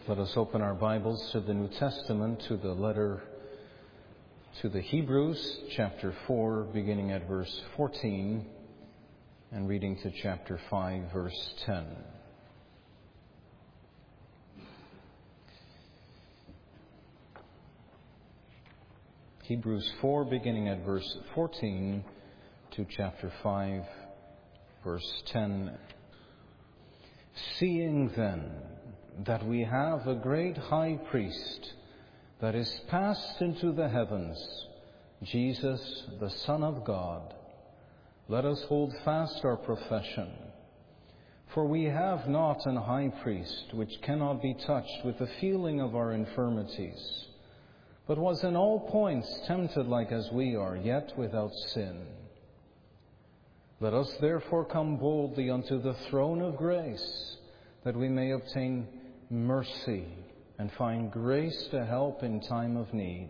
Let us open our Bibles to the New Testament, to the letter to the Hebrews, chapter 4, beginning at verse 14, and reading to chapter 5, verse 10. Hebrews 4, beginning at verse 14, to chapter 5, verse 10. Seeing then that we have a great high priest that is passed into the heavens, Jesus, the Son of God, let us hold fast our profession. For we have not an high priest which cannot be touched with the feeling of our infirmities, but was in all points tempted like as we are, yet without sin. Let us therefore come boldly unto the throne of grace, that we may obtain mercy and find grace to help in time of need.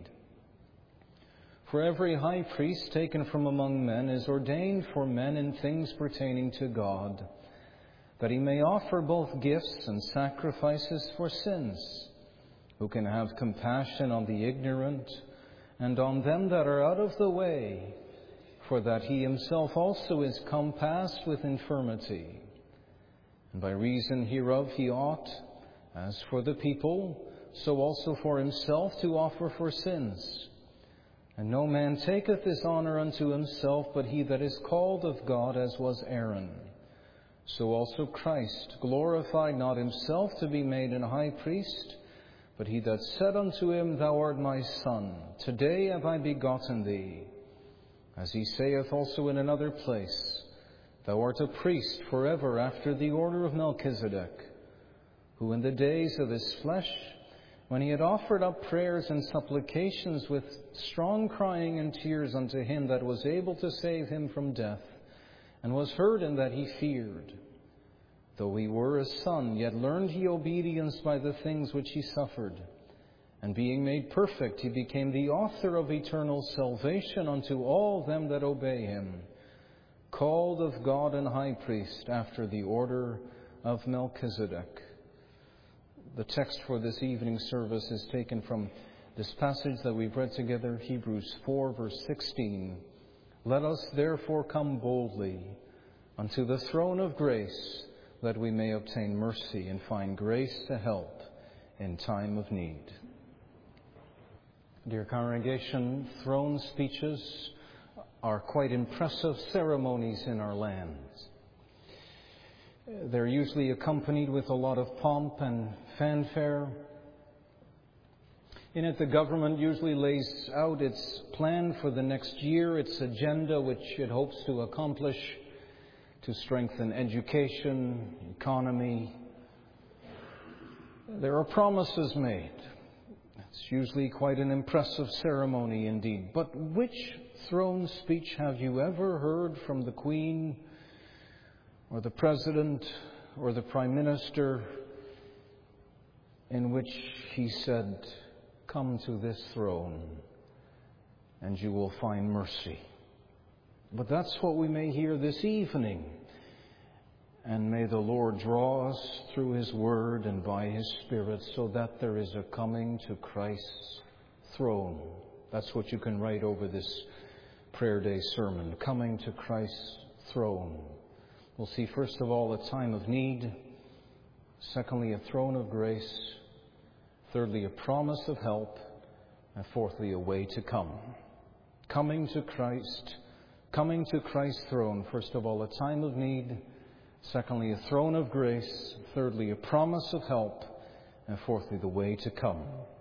For every high priest taken from among men is ordained for men in things pertaining to God, that he may offer both gifts and sacrifices for sins, who can have compassion on the ignorant and on them that are out of the way, for that he himself also is compassed with infirmity. And by reason hereof he ought, as for the people, so also for himself, to offer for sins. And no man taketh this honour unto himself, but he that is called of God, as was Aaron. So also Christ glorified not himself to be made an high priest, but he that said unto him, Thou art my Son, today have I begotten thee. As he saith also in another place, Thou art a priest forever after the order of Melchizedek, who in the days of his flesh, when he had offered up prayers and supplications with strong crying and tears unto him that was able to save him from death, and was heard in that he feared. Though he were a son, yet learned he obedience by the things which he suffered. And being made perfect, he became the author of eternal salvation unto all them that obey him, called of God and high priest after the order of Melchizedek. The text for this evening service is taken from this passage that we've read together, Hebrews 4, verse 16. Let us therefore come boldly unto the throne of grace, that we may obtain mercy and find grace to help in time of need. Dear congregation, throne speeches are quite impressive ceremonies in our land. They're usually accompanied with a lot of pomp and fanfare. In it, the government usually lays out its plan for the next year, its agenda, which it hopes to accomplish to strengthen education, economy. There are promises made. It's usually quite an impressive ceremony indeed. But which throne speech have you ever heard from the Queen or the President or the Prime Minister in which he said, Come to this throne and you will find mercy? But that's what we may hear this evening. And may the Lord draw us through His Word and by His Spirit so that there is a coming to Christ's throne. That's what you can write over this prayer day sermon, coming to Christ's throne. We'll see first of all a time of need, secondly a throne of grace, thirdly a promise of help, and fourthly a way to come. Coming to Christ's throne. First of all a time of need, secondly a throne of grace, thirdly a promise of help, and fourthly the way to come.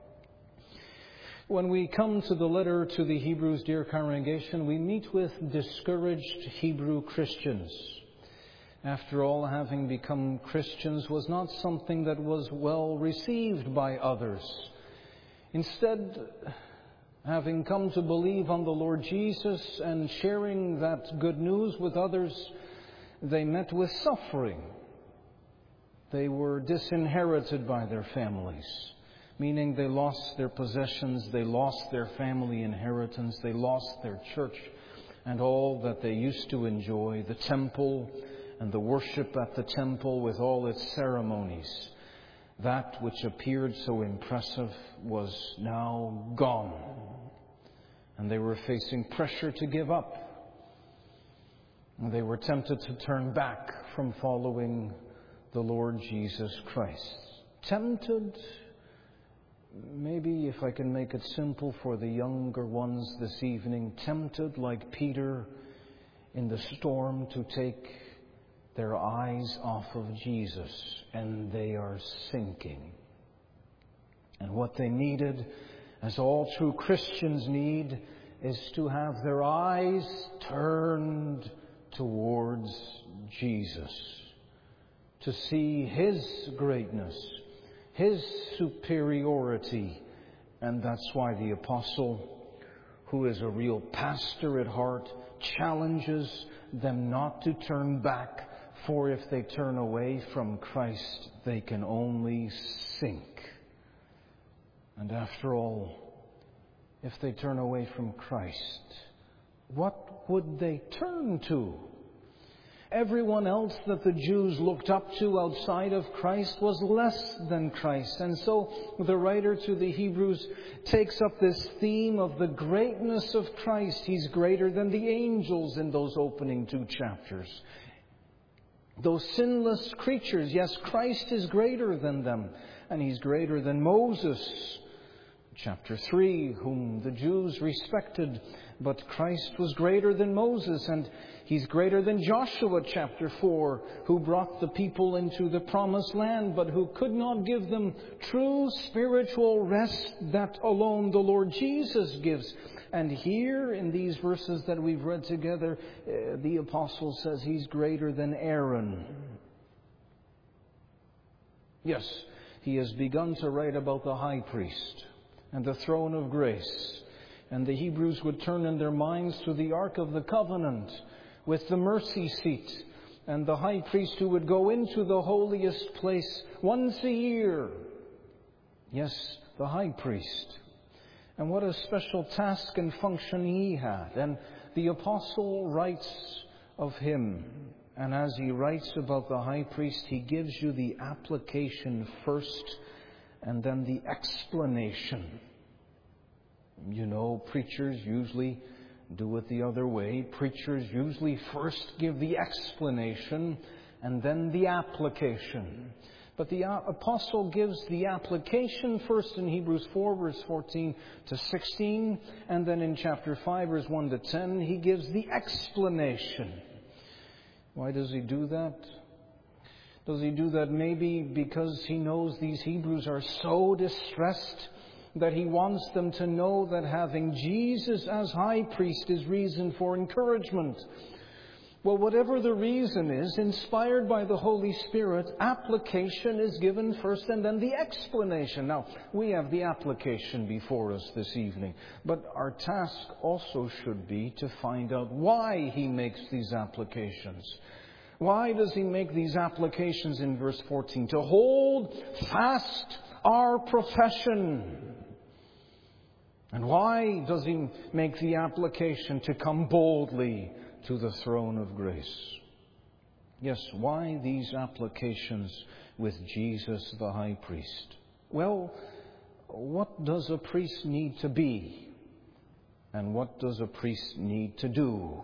When we come to the letter to the Hebrews, dear congregation, we meet with discouraged Hebrew Christians. After all, having become Christians was not something that was well received by others. Instead, having come to believe on the Lord Jesus and sharing that good news with others, they met with suffering. They were disinherited by their families, meaning they lost their possessions, they lost their family inheritance, they lost their church and all that they used to enjoy, the temple and the worship at the temple with all its ceremonies. That which appeared so impressive was now gone, and they were facing pressure to give up. They were tempted to turn back from following the Lord Jesus Christ. Tempted, maybe if I can make it simple for the younger ones this evening, tempted like Peter in the storm to take their eyes off of Jesus, and they are sinking. And what they needed, as all true Christians need, is to have their eyes turned towards Jesus, to see His greatness, His superiority. And that's why the apostle, who is a real pastor at heart, challenges them not to turn back, for if they turn away from Christ, they can only sink. And after all, if they turn away from Christ, what would they turn to? Everyone else that the Jews looked up to outside of Christ was less than Christ. And so the writer to the Hebrews takes up this theme of the greatness of Christ. He's greater than the angels in those opening 2 chapters. Those sinless creatures, yes, Christ is greater than them. And He's greater than Moses, chapter 3, whom the Jews respected. But Christ was greater than Moses, and He's greater than Joshua, chapter 4, who brought the people into the promised land, but who could not give them true spiritual rest that alone the Lord Jesus gives. And here, in these verses that we've read together, the apostle says He's greater than Aaron. Yes, he has begun to write about the high priest and the throne of grace. And the Hebrews would turn in their minds to the Ark of the Covenant with the mercy seat and the high priest who would go into the holiest place once a year. Yes, the high priest. And what a special task and function he had. And the apostle writes of him. And as he writes about the high priest, he gives you the application first and then the explanation. You know, preachers usually do it the other way. Preachers usually first give the explanation and then the application. But the apostle gives the application first in Hebrews 4, verse 14 to 16. And then in chapter 5, verse 1 to 10, he gives the explanation. Why does he do that? Does he do that maybe because he knows these Hebrews are so distressed that he wants them to know that having Jesus as high priest is reason for encouragement? Well, whatever the reason is, inspired by the Holy Spirit, application is given first and then the explanation. Now, we have the application before us this evening, but our task also should be to find out why he makes these applications. Why does he make these applications in verse 14? To hold fast our profession. And why does he make the application? To come boldly to the throne of grace. Yes, why these applications with Jesus the high priest? Well, what does a priest need to be? And what does a priest need to do?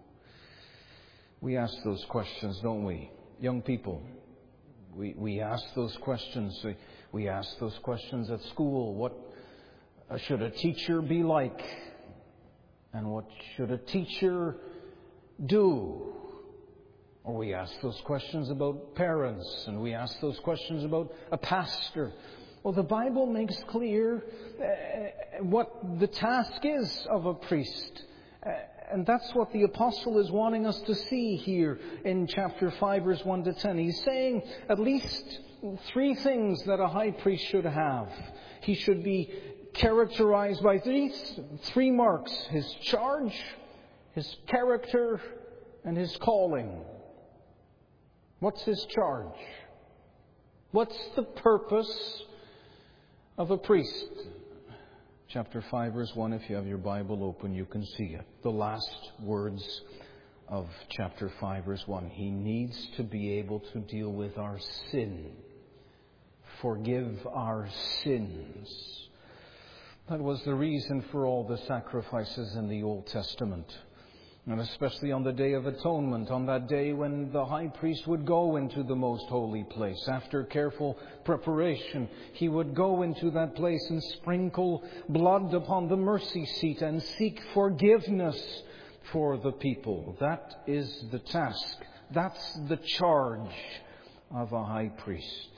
We ask those questions, don't we? Young people, we ask those questions. We ask those questions at school. What should a teacher be like? And what should a teacher do? Or we ask those questions about parents, and we ask those questions about a pastor. Well, the Bible makes clear what the task is of a priest. And that's what the apostle is wanting us to see here in chapter 5, verse 1 to 10. He's saying at least 3 things that a high priest should have. He should be characterized by three marks: his charge, his character, and his calling. What's his charge? What's the purpose of a priest? Chapter 5, verse 1, if you have your Bible open, you can see it. The last words of chapter 5, verse 1. He needs to be able to deal with our sin forgive our sins. That was the reason for all the sacrifices in the Old Testament. And especially on the Day of Atonement, on that day when the high priest would go into the most holy place. After careful preparation, he would go into that place and sprinkle blood upon the mercy seat and seek forgiveness for the people. That is the task. That's the charge of a high priest.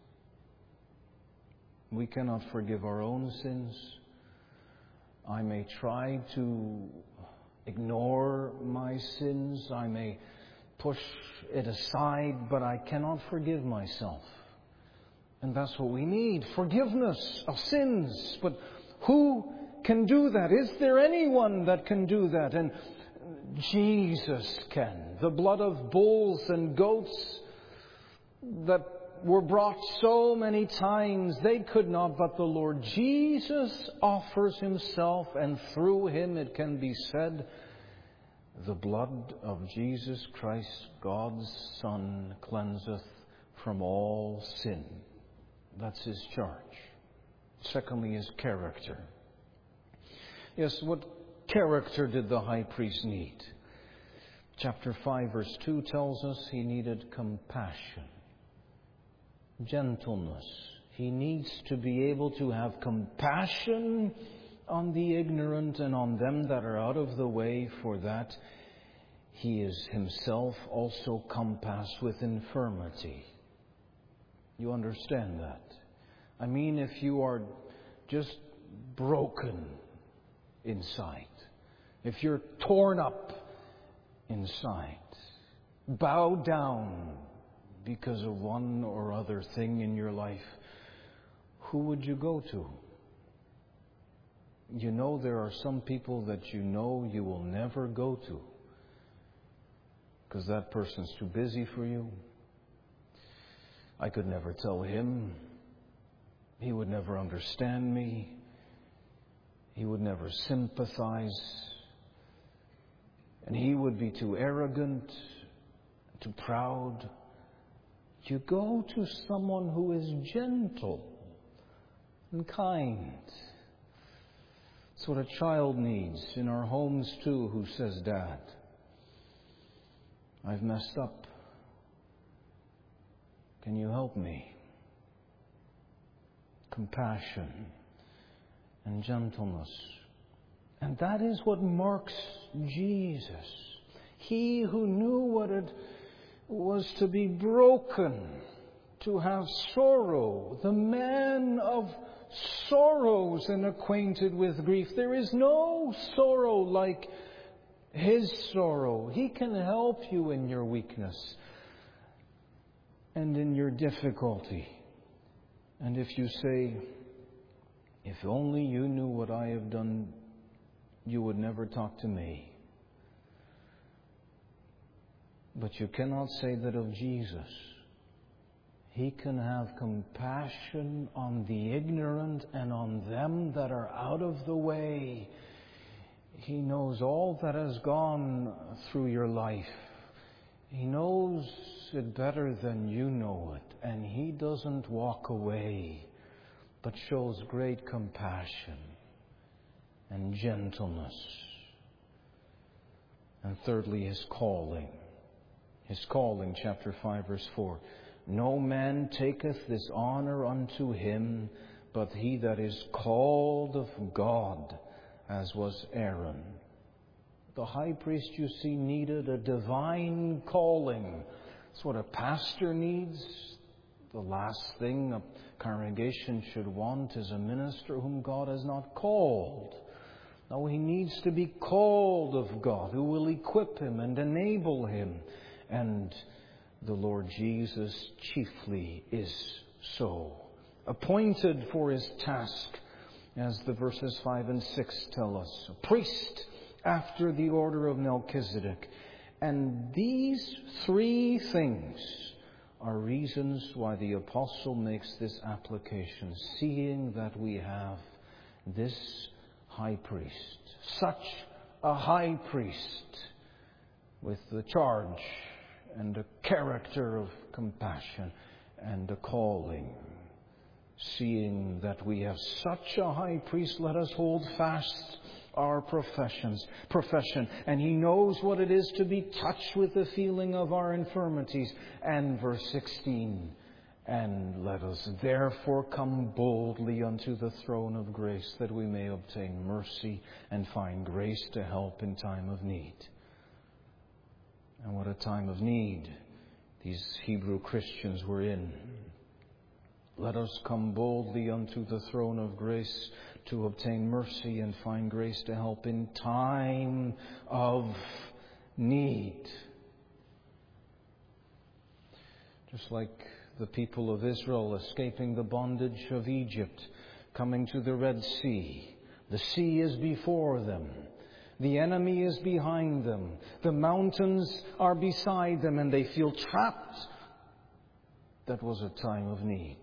We cannot forgive our own sins. I may try to ignore my sins. I may push it aside, but I cannot forgive myself. And that's what we need, forgiveness of sins. But who can do that? Is there anyone that can do that? And Jesus can. The blood of bulls and goats that were brought so many times, they could not, but the Lord Jesus offers Himself, and through Him it can be said, the blood of Jesus Christ, God's Son, cleanseth from all sin. That's His charge. Secondly, His character. Yes, what character did the high priest need? Chapter 5, verse 2 tells us he needed compassion. Gentleness. He needs to be able to have compassion on the ignorant and on them that are out of the way. For that he is himself also compassed with infirmity. You understand that? I mean, if you are just broken inside, if you're torn up inside, bowed down because of one or other thing in your life, who would you go to? You know, there are some people that you know you will never go to because that person's too busy for you. I could never tell him. He would never understand me. He would never sympathize. And he would be too arrogant, too proud. You go to someone who is gentle and kind. It's what a child needs in our homes too, who says, Dad, I've messed up. Can you help me? Compassion and gentleness. And that is what marks Jesus. He who knew what it was to be broken, to have sorrow, the man of sorrows and acquainted with grief. There is no sorrow like His sorrow. He can help you in your weakness and in your difficulty. And if you say, if only you knew what I have done, you would never talk to me. But you cannot say that of Jesus. He can have compassion on the ignorant and on them that are out of the way. He knows all that has gone through your life. He knows it better than you know it. And He doesn't walk away, but shows great compassion and gentleness. And thirdly, His calling. His calling, chapter 5, verse 4. No man taketh this honor unto him, but he that is called of God, as was Aaron. The high priest, you see, needed a divine calling. That's what a pastor needs. The last thing a congregation should want is a minister whom God has not called. No, he needs to be called of God, who will equip him and enable him. And the Lord Jesus chiefly is so. Appointed for His task, as the verses 5 and 6 tell us. A priest after the order of Melchizedek. And these three things are reasons why the apostle makes this application, seeing that we have this high priest, such a high priest, with the charge and a character of compassion and a calling. Seeing that we have such a high priest, let us hold fast our profession. And he knows what it is to be touched with the feeling of our infirmities. And verse 16, and let us therefore come boldly unto the throne of grace, that we may obtain mercy and find grace to help in time of need. And what a time of need these Hebrew Christians were in. Let us come boldly unto the throne of grace to obtain mercy and find grace to help in time of need. Just like the people of Israel escaping the bondage of Egypt, coming to the Red Sea. The sea is before them. The enemy is behind them. The mountains are beside them, and they feel trapped. That was a time of need.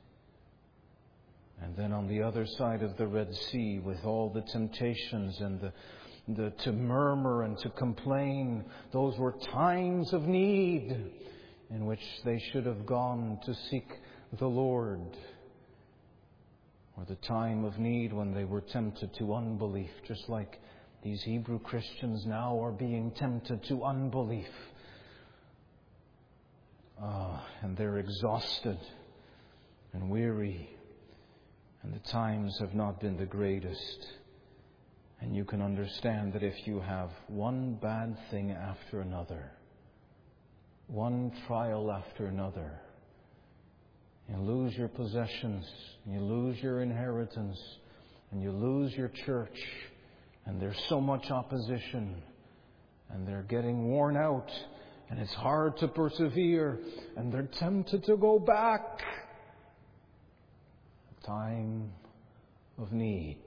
And then on the other side of the Red Sea, with all the temptations and the to murmur and to complain, those were times of need in which they should have gone to seek the Lord. Or the time of need when they were tempted to unbelief, just like these Hebrew Christians now are being tempted to unbelief. And they're exhausted and weary. And the times have not been the greatest. And you can understand that if you have one bad thing after another, one trial after another, you lose your possessions, you lose your inheritance, and you lose your church, and there's so much opposition, and they're getting worn out, and it's hard to persevere, and they're tempted to go back. Time of need.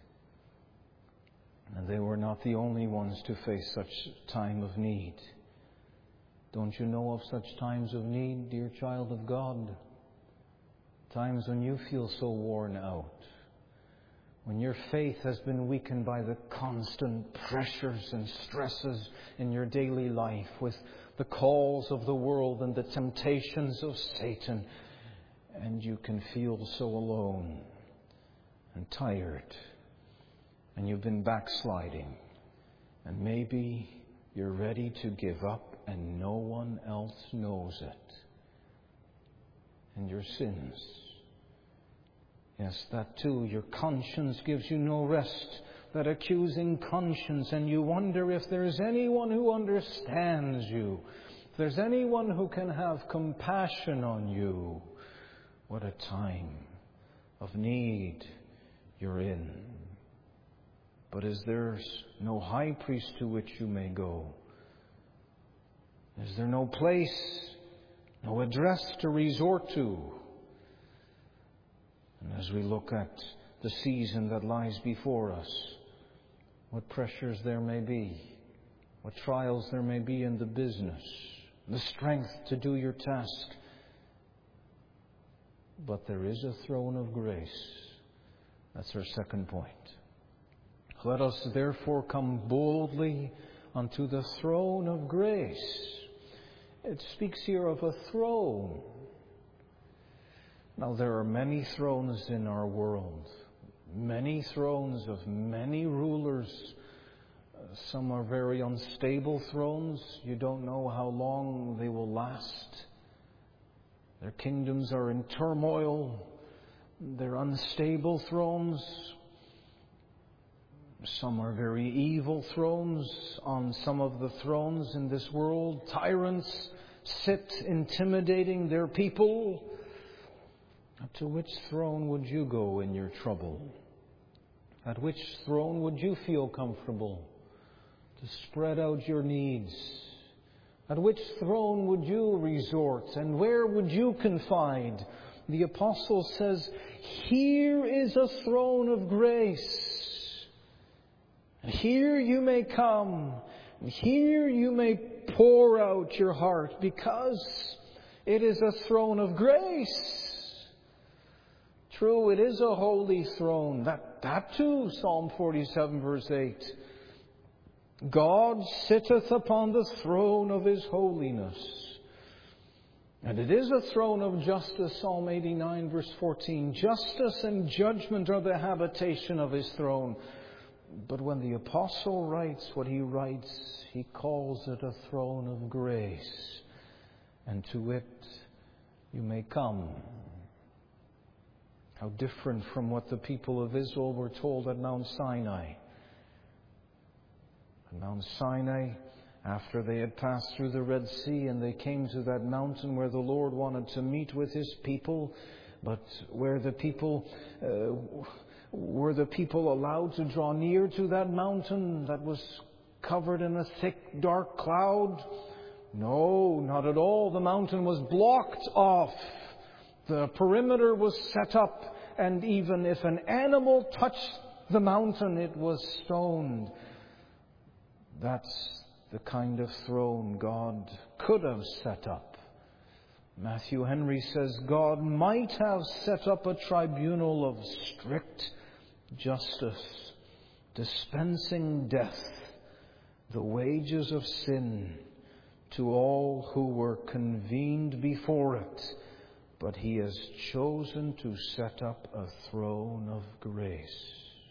And they were not the only ones to face such time of need. Don't you know of such times of need, dear child of God? Times when you feel so worn out. When your faith has been weakened by the constant pressures and stresses in your daily life, with the calls of the world and the temptations of Satan. And you can feel so alone and tired. And you've been backsliding. And maybe you're ready to give up and no one else knows it. And your sins. Yes, that too. Your conscience gives you no rest. That accusing conscience. And you wonder if there's anyone who understands you. If there's anyone who can have compassion on you. What a time of need you're in. But is there no high priest to which you may go? Is there no place, no address to resort to? And as we look at the season that lies before us, what pressures there may be, what trials there may be in the business, the strength to do your task, but there is a throne of grace. That's our second point. Let us therefore come boldly unto the throne of grace. It speaks here of a throne. Now there are many thrones in our world. Many thrones of many rulers. Some are very unstable thrones. You don't know how long they will last. Their kingdoms are in turmoil. They're unstable thrones. Some are very evil thrones. On some of the thrones in this world, tyrants sit intimidating their people. To which throne would you go in your trouble? At which throne would you feel comfortable to spread out your needs? At which throne would you resort, and where would you confide? The apostle says, here is a throne of grace. Here you may come. Here you may pour out your heart, because it is a throne of grace. True, it is a holy throne. That too, Psalm 47 verse 8. God sitteth upon the throne of His holiness. And it is a throne of justice, Psalm 89, verse 14. Justice and judgment are the habitation of his throne. But when the apostle writes what he writes, he calls it a throne of grace. And to it you may come. How different from what the people of Israel were told at Mount Sinai. At Mount Sinai, after they had passed through the Red Sea and they came to that mountain where the Lord wanted to meet with His people, but where the people were the people allowed to draw near to that mountain that was covered in a thick, dark cloud? No, not at all. The mountain was blocked off. The perimeter was set up, and even if an animal touched the mountain, it was stoned. That's the kind of throne God could have set up. Matthew Henry says God might have set up a tribunal of strict justice, dispensing death, the wages of sin, to all who were convened before it. But He has chosen to set up a throne of grace.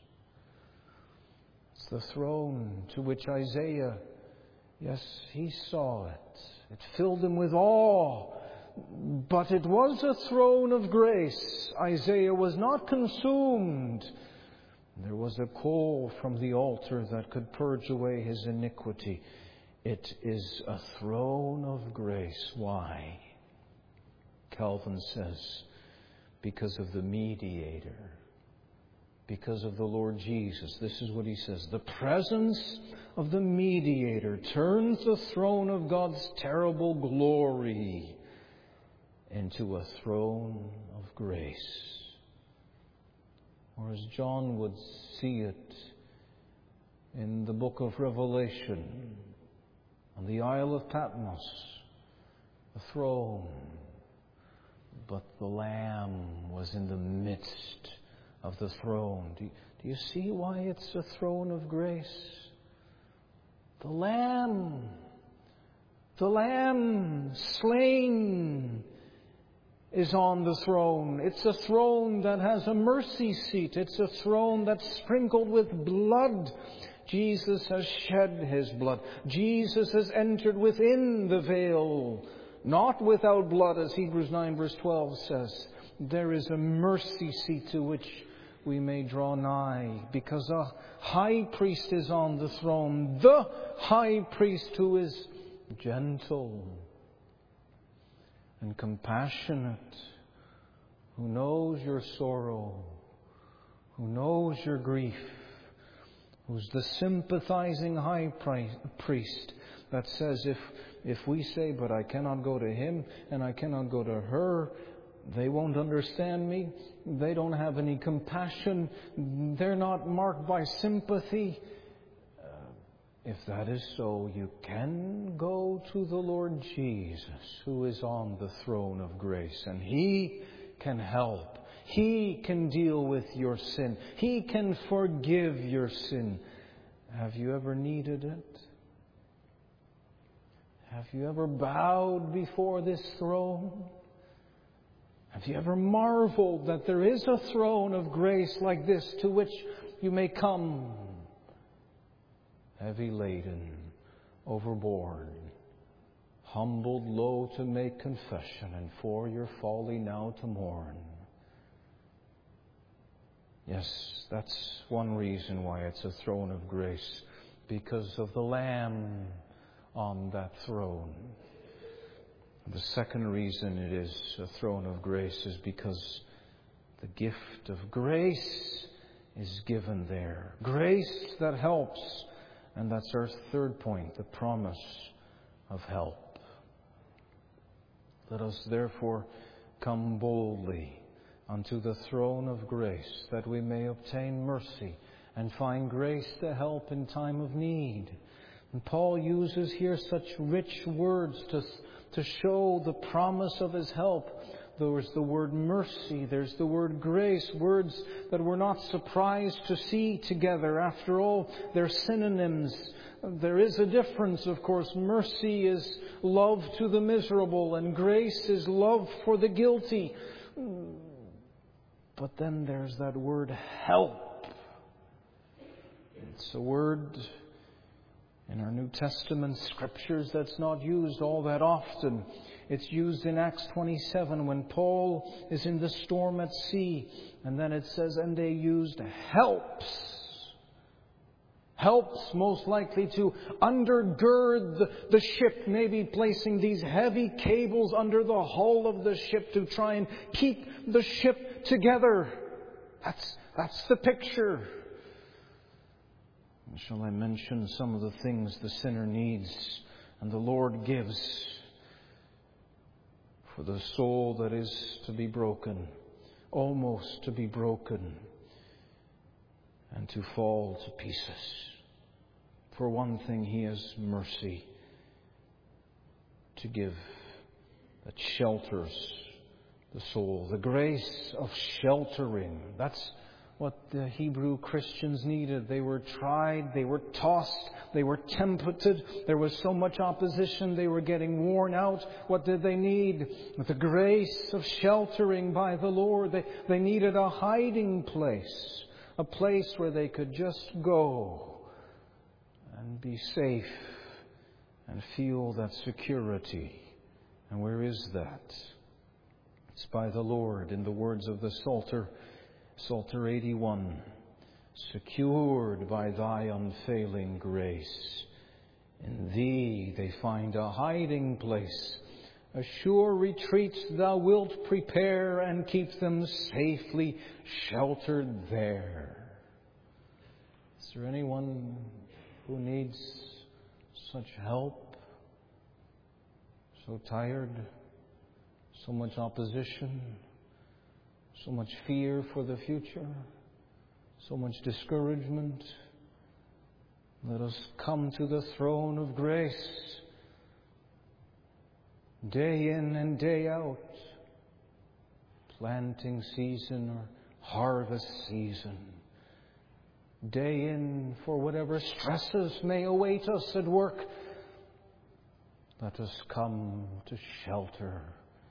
It's the throne to which Isaiah, yes, he saw it. It filled him with awe. But it was a throne of grace. Isaiah was not consumed. There was a coal from the altar that could purge away his iniquity. It is a throne of grace. Why? Calvin says, because of the mediator. Because of the Lord Jesus. This is what he says. The presence of the mediator turns the throne of God's terrible glory into a throne of grace. Or as John would see it in the book of Revelation, on the Isle of Patmos, a throne, but the Lamb was in the midst of the throne. Do you see why it's a throne of grace? The Lamb slain is on the throne. It's a throne that has a mercy seat. It's a throne that's sprinkled with blood. Jesus has shed His blood. Jesus has entered within the veil, not without blood, as Hebrews 9 verse 12 says. There is a mercy seat to which we may draw nigh, because a high priest is on the throne. The high priest who is gentle and compassionate, who knows your sorrow, who knows your grief, who's the sympathizing high priest that says, if we say, but I cannot go to him and I cannot go to her, they won't understand me, they don't have any compassion, they're not marked by sympathy. If that is so, you can go to the Lord Jesus, who is on the throne of grace, and He can help. He can deal with your sin. He can forgive your sin. Have you ever needed it? Have you ever bowed before this throne? Have you ever marveled that there is a throne of grace like this to which you may come, heavy laden, overboard, humbled low to make confession, and for your folly now to mourn? Yes, that's one reason why it's a throne of grace, because of the Lamb on that throne. The second reason it is a throne of grace is because the gift of grace is given there. Grace that helps. And that's our third point, the promise of help. Let us therefore come boldly unto the throne of grace, that we may obtain mercy and find grace to help in time of need. And Paul uses here such rich words to show the promise of his help. There's the word mercy. There's the word grace. Words that we're not surprised to see together. After all, they're synonyms. There is a difference, of course. Mercy is love to the miserable, and grace is love for the guilty. But then there's that word help. It's a word in our New Testament scriptures that's not used all that often. It's used in Acts 27 when Paul is in the storm at sea. And then it says, and they used helps. Helps most likely to undergird the ship, maybe placing these heavy cables under the hull of the ship to try and keep the ship together. That's the picture. Shall I mention some of the things the sinner needs and the Lord gives for the soul that is to be broken, almost to be broken, and to fall to pieces? For one thing, He has mercy to give that shelters the soul. The grace of sheltering. That's what the Hebrew Christians needed. They were tried, they were tossed, they were tempted. There was so much opposition, they were getting worn out. What did they need? The grace of sheltering by the Lord. They needed a hiding place. A place where they could just go and be safe and feel that security. And where is that? It's by the Lord. In the words of the Psalter 81, secured by Thy unfailing grace. In Thee they find a hiding place. A sure retreat Thou wilt prepare and keep them safely sheltered there. Is there anyone who needs such help? So tired, so much opposition, so much fear for the future, so much discouragement. Let us come to the throne of grace, day in and day out, planting season or harvest season, day in for whatever stresses may await us at work. Let us come to shelter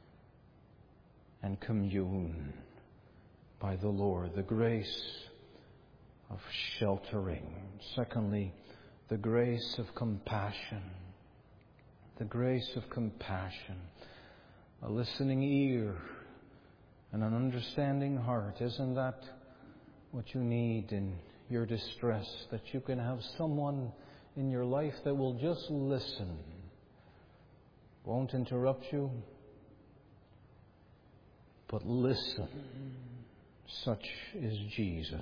and commune by the Lord, the grace of sheltering. Secondly, the grace of compassion. The grace of compassion. A listening ear and an understanding heart. Isn't that what you need in your distress? That you can have someone in your life that will just listen. Won't interrupt you, but listen. Such is Jesus.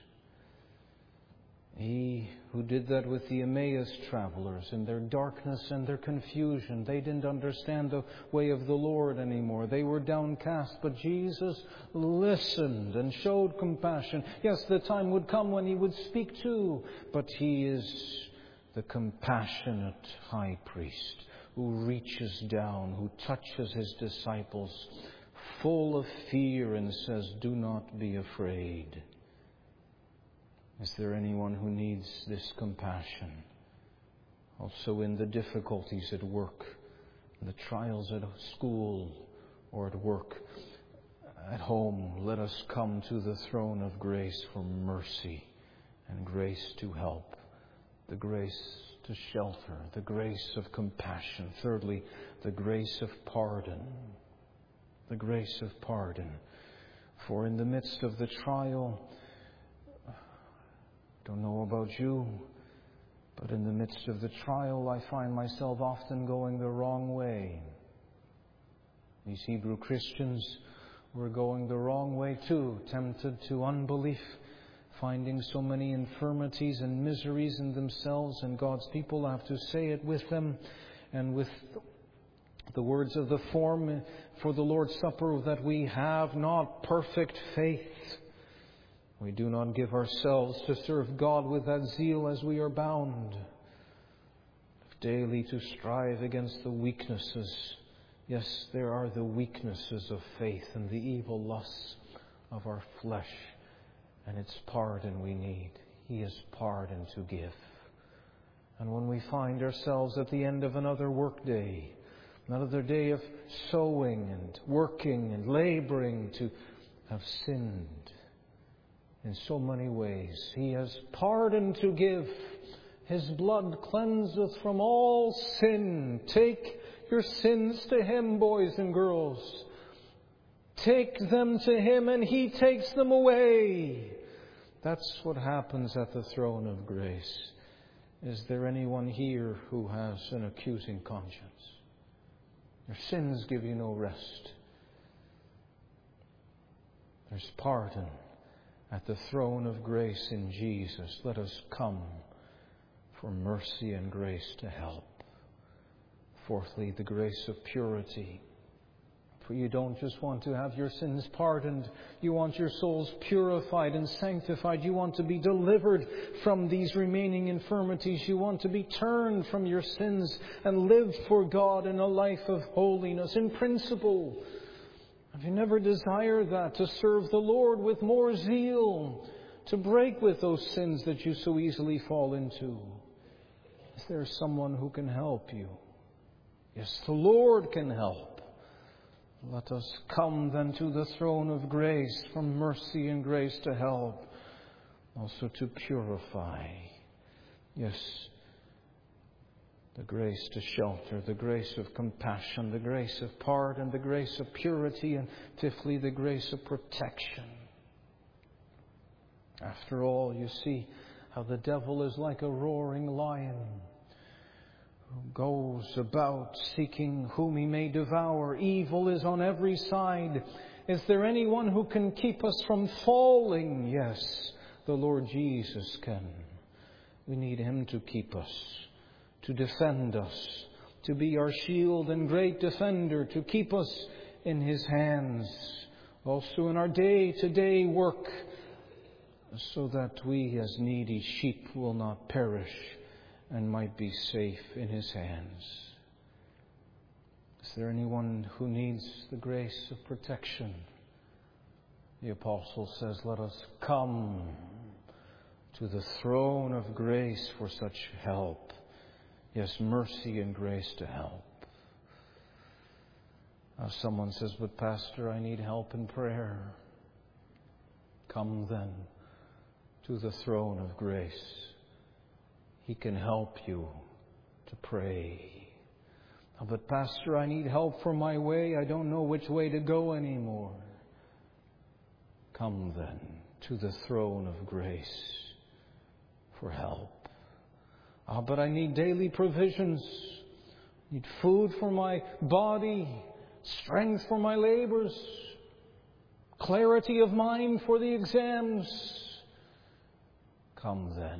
He who did that with the Emmaus travelers in their darkness and their confusion. They didn't understand the way of the Lord anymore. They were downcast. But Jesus listened and showed compassion. Yes, the time would come when He would speak too. But He is the compassionate high priest who reaches down, who touches His disciples full of fear and says, do not be afraid. Is there anyone who needs this compassion? Also in the difficulties at work, in the trials at school or at work, at home, let us come to the throne of grace for mercy and grace to help, the grace to shelter, the grace of compassion. Thirdly, the grace of pardon. The grace of pardon. For in the midst of the trial, don't know about you, but in the midst of the trial, I find myself often going the wrong way. These Hebrew Christians were going the wrong way too, tempted to unbelief, finding so many infirmities and miseries in themselves, and God's people have to say it with them and with the words of the form for the Lord's Supper, that we have not perfect faith. We do not give ourselves to serve God with that zeal as we are bound, daily to strive against the weaknesses Yes, there are the weaknesses of faith and the evil lusts of our flesh, and it's pardon we need. He is pardon to give. And when we find ourselves at the end of another workday, another day of sowing and working and laboring to have sinned in so many ways, He has pardon to give. His blood cleanseth from all sin. Take your sins to Him, boys and girls. Take them to Him and He takes them away. That's what happens at the throne of grace. Is there anyone here who has an accusing conscience? Your sins give you no rest. There's pardon at the throne of grace in Jesus. Let us come for mercy and grace to help. Fourthly, the grace of purity. For you don't just want to have your sins pardoned. You want your souls purified and sanctified. You want to be delivered from these remaining infirmities. You want to be turned from your sins and live for God in a life of holiness. In principle, have you never desired that? To serve the Lord with more zeal. To break with those sins that you so easily fall into. Is there someone who can help you? Yes, the Lord can help. Let us come then to the throne of grace for mercy and grace to help. Also to purify. Yes, the grace to shelter, the grace of compassion, the grace of pardon, the grace of purity, and fifthly, the grace of protection. After all, you see how the devil is like a roaring lion who goes about seeking whom he may devour. Evil is on every side. Is there anyone who can keep us from falling? Yes, the Lord Jesus can. We need Him to keep us, to defend us, to be our shield and great defender, to keep us in His hands. Also in our day-to-day work, so that we as needy sheep will not perish and might be safe in His hands. Is there anyone who needs the grace of protection? The Apostle says, let us come to the throne of grace for such help. Yes, mercy and grace to help. Now someone says, but Pastor, I need help in prayer. Come then to the throne of grace. He can help you to pray. But Pastor, I need help for my way. I don't know which way to go anymore. Come then to the throne of grace for help. But I need daily provisions. I need food for my body, strength for my labors, clarity of mind for the exams. Come then.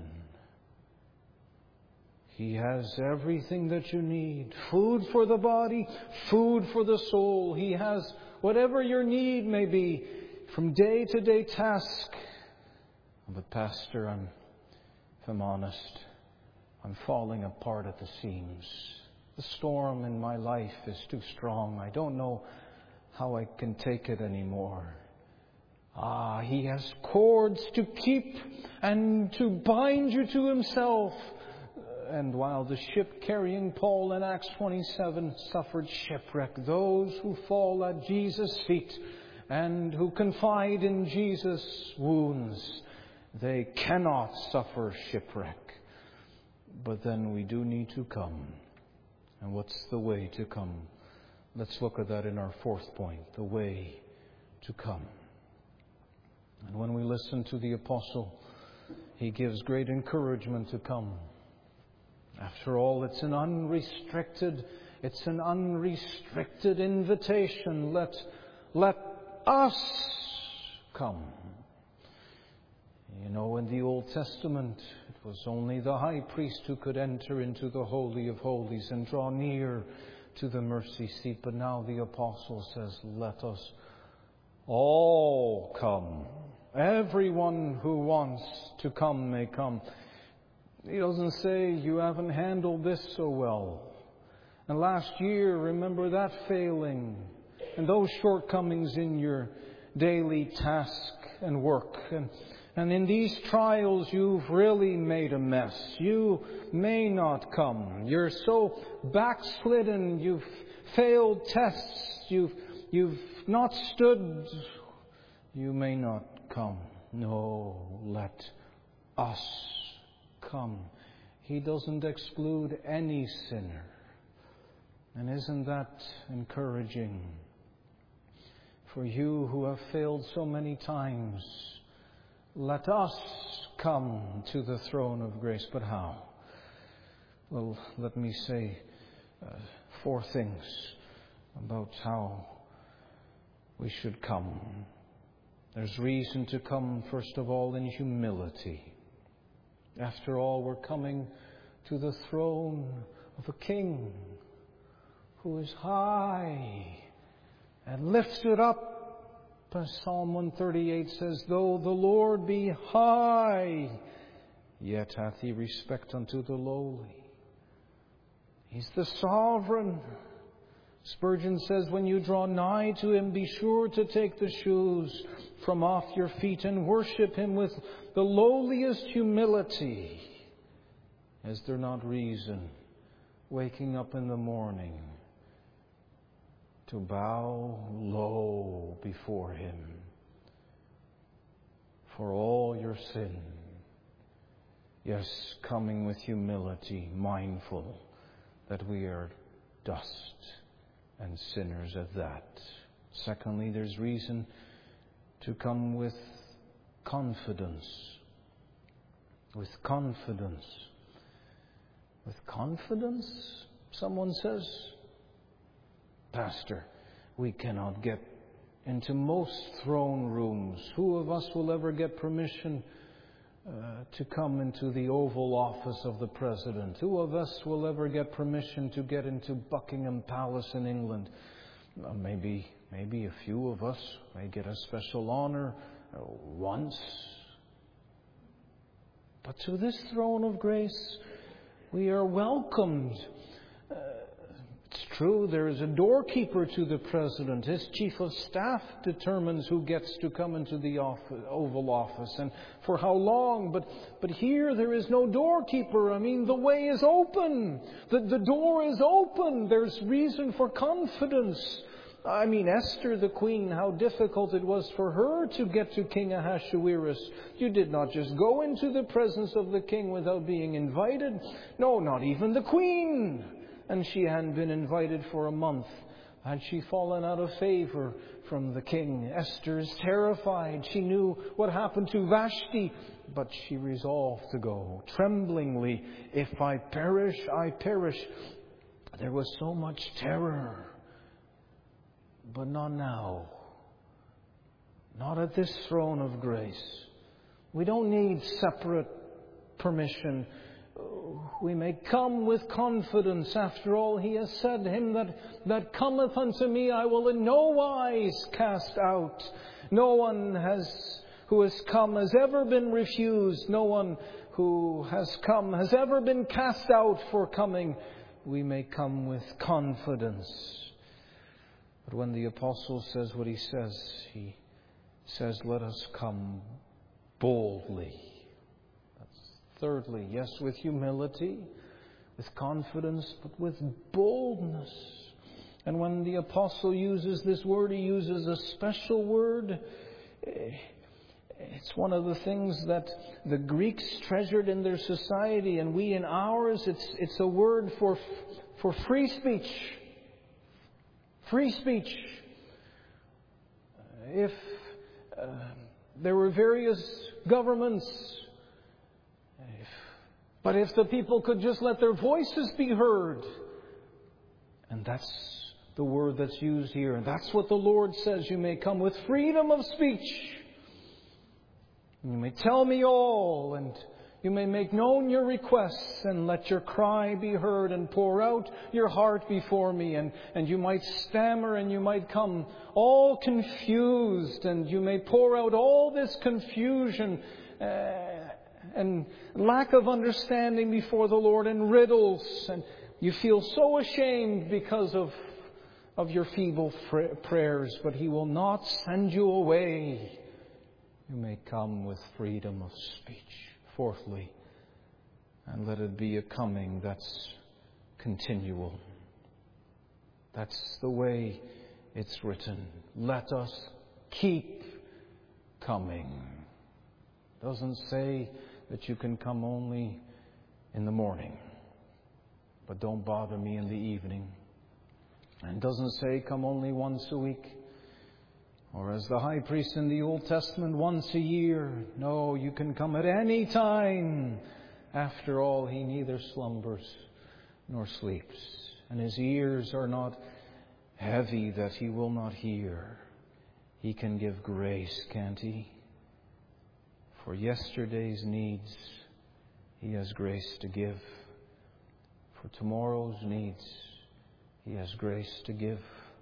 He has everything that you need. Food for the body, food for the soul. He has whatever your need may be from day to day task. But Pastor, if I'm honest, I'm falling apart at the seams. The storm in my life is too strong. I don't know how I can take it anymore. He has cords to keep and to bind you to Himself. And while the ship carrying Paul in Acts 27 suffered shipwreck, those who fall at Jesus' feet and who confide in Jesus' wounds, they cannot suffer shipwreck. But then we do need to come. And what's the way to come? Let's look at that in our fourth point, the way to come. And when we listen to the Apostle, he gives great encouragement to come. After all, it's an unrestricted invitation. Let us come. You know, in the Old Testament, it was only the high priest who could enter into the Holy of Holies and draw near to the mercy seat. But now the Apostle says, let us all come. Everyone who wants to come may come. He doesn't say, you haven't handled this so well. And last year, remember that failing and those shortcomings in your daily task and work. And in these trials, you've really made a mess. You may not come. You're so backslidden. You've failed tests. You've not stood. You may not come. No, let us come. He doesn't exclude any sinner. And isn't that encouraging? For you who have failed so many times, let us come to the throne of grace. But how? Well, let me say 4 things about how we should come. There's reason to come, first of all, in humility. After all, we're coming to the throne of a King who is high and lifted up. As Psalm 138 says, though the Lord be high, yet hath He respect unto the lowly. He's the sovereign. Spurgeon says, when you draw nigh to Him, be sure to take the shoes from off your feet and worship Him with the lowliest humility. Is there not reason, waking up in the morning, to bow low before Him for all your sin? Yes, coming with humility, mindful that we are dust and sinners at that. Secondly, there's reason to come with confidence. With confidence. With confidence, someone says, Pastor, we cannot get into most throne rooms. Who of us will ever get permission to come into the Oval Office of the President? Who of us will ever get permission to get into Buckingham Palace in England? Maybe a few of us may get a special honor once. But to this throne of grace, we are welcomed. It's true, there is a doorkeeper to the President. His chief of staff determines who gets to come into the Oval Office and for how long. But here there is no doorkeeper. I mean, the way is open. The door is open. There's reason for confidence. I mean, Esther the queen, how difficult it was for her to get to King Ahasuerus. You did not just go into the presence of the king without being invited. No, not even the queen. And she hadn't been invited for a month. Had she fallen out of favor from the king? Esther is terrified. She knew what happened to Vashti, but she resolved to go. Tremblingly, if I perish, I perish. There was so much terror. But not now. Not at this throne of grace. We don't need separate permission. We may come with confidence. After all, He has said, him that cometh unto me I will in no wise cast out. No one who has come has ever been refused. No one who has come has ever been cast out for coming. We may come with confidence. But when the apostle says what he says, let us come boldly. Thirdly, yes, with humility, with confidence, but with boldness. And when the apostle uses this word, he uses a special word. It's one of the things that the Greeks treasured in their society, and we in ours. It's a word for free speech. Free speech. If there were various governments, but if the people could just let their voices be heard, and that's the word that's used here, and that's what the Lord says, you may come with freedom of speech. You may tell me all, and you may make known your requests, and let your cry be heard, and pour out your heart before me. And you might stammer, and you might come all confused, and you may pour out all this confusion and lack of understanding before the Lord, and riddles. You feel so ashamed because of your feeble prayers, but He will not send you away. You may come with freedom of speech. Fourthly, and let it be a coming that's continual. That's the way it's written. Let us keep coming. It doesn't say that you can come only in the morning, but don't bother me in the evening. And it doesn't say come only once a week, or as the high priest in the Old Testament, once a year. No, you can come at any time. After all, He neither slumbers nor sleeps, and His ears are not heavy that He will not hear. He can give grace, can't He? For yesterday's needs, He has grace to give. For tomorrow's needs, He has grace to give.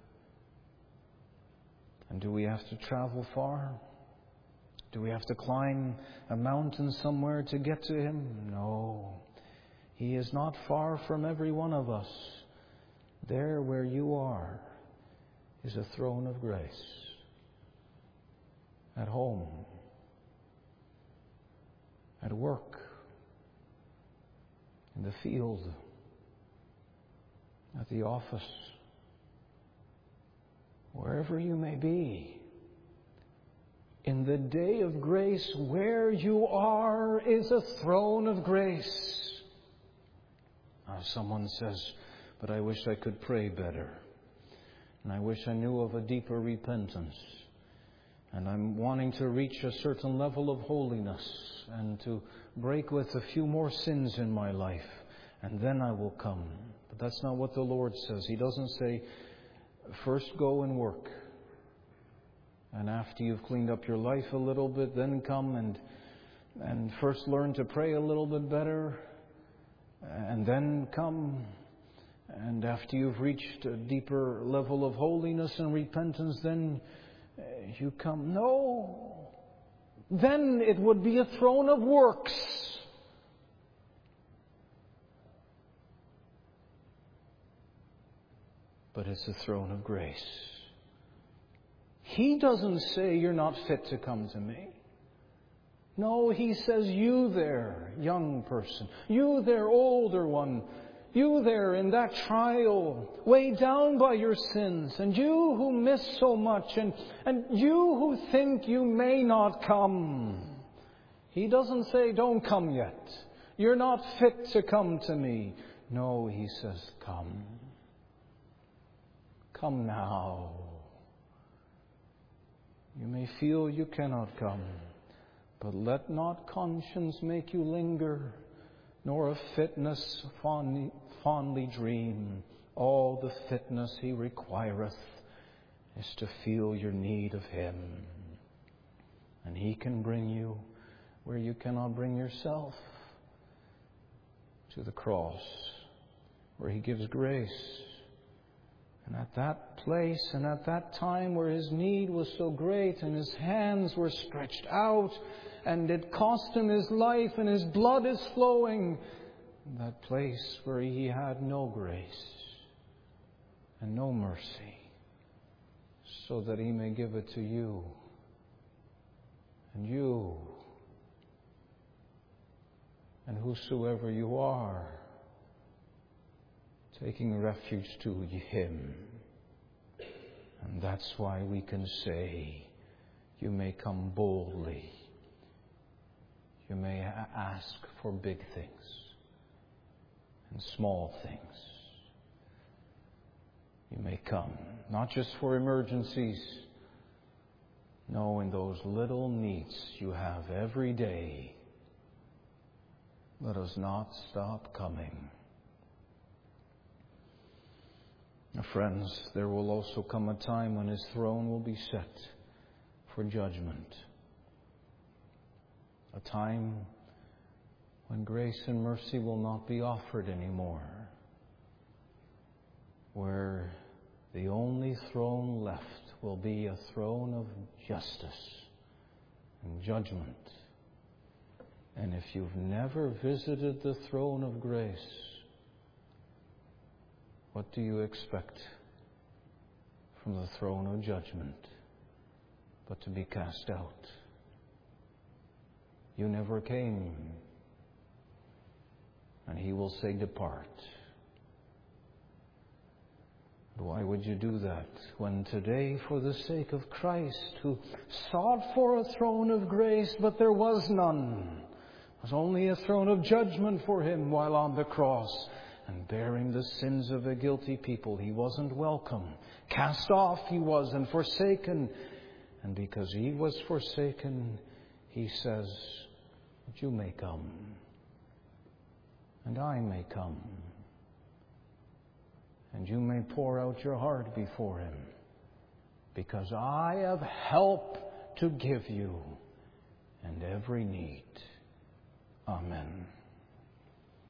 And do we have to travel far? Do we have to climb a mountain somewhere to get to Him? No. He is not far from every one of us. There where you are is a throne of grace. At home. At work. In the field. At the office. Wherever you may be. In the day of grace, where you are is a throne of grace. Now, someone says, but I wish I could pray better. And I wish I knew of a deeper repentance. And I'm wanting to reach a certain level of holiness and to break with a few more sins in my life. And then I will come. But that's not what the Lord says. He doesn't say, first go and work. And after you've cleaned up your life a little bit, then come and first learn to pray a little bit better. And then come. And after you've reached a deeper level of holiness and repentance, then you come. No. Then it would be a throne of works. But it's a throne of grace. He doesn't say you're not fit to come to me. No, He says, you there, young person, you there, older one, you there in that trial, weighed down by your sins, and you who miss so much, and you who think you may not come. He doesn't say, don't come yet. You're not fit to come to me. No, He says, come. Come now. You may feel you cannot come, but let not conscience make you linger, nor of fitness fondly dream. All the fitness He requireth is to feel your need of Him. And He can bring you where you cannot bring yourself, to the cross, where He gives grace. And at that place and at that time where His need was so great and His hands were stretched out and it cost Him His life and His blood is flowing, that place where He had no grace and no mercy, so that He may give it to you and you and whosoever you are, taking refuge to Him. And that's why we can say, you may come boldly. You may ask for big things and small things. You may come, not just for emergencies. No, in those little needs you have every day. Let us not stop coming. Friends, there will also come a time when His throne will be set for judgment. A time when grace and mercy will not be offered anymore. Where the only throne left will be a throne of justice and judgment. And if you've never visited the throne of grace, What do you expect from the throne of judgment but to be cast out? You never came. And He will say, depart. Why would you do that when today, for the sake of Christ, who sought for a throne of grace, but there was none, was only a throne of judgment for Him while on the cross and bearing the sins of a guilty people, He wasn't welcome. Cast off He was and forsaken. And because He was forsaken, He says, you may come, and I may come. And you may pour out your heart before Him, because I have help to give you and every need. Amen.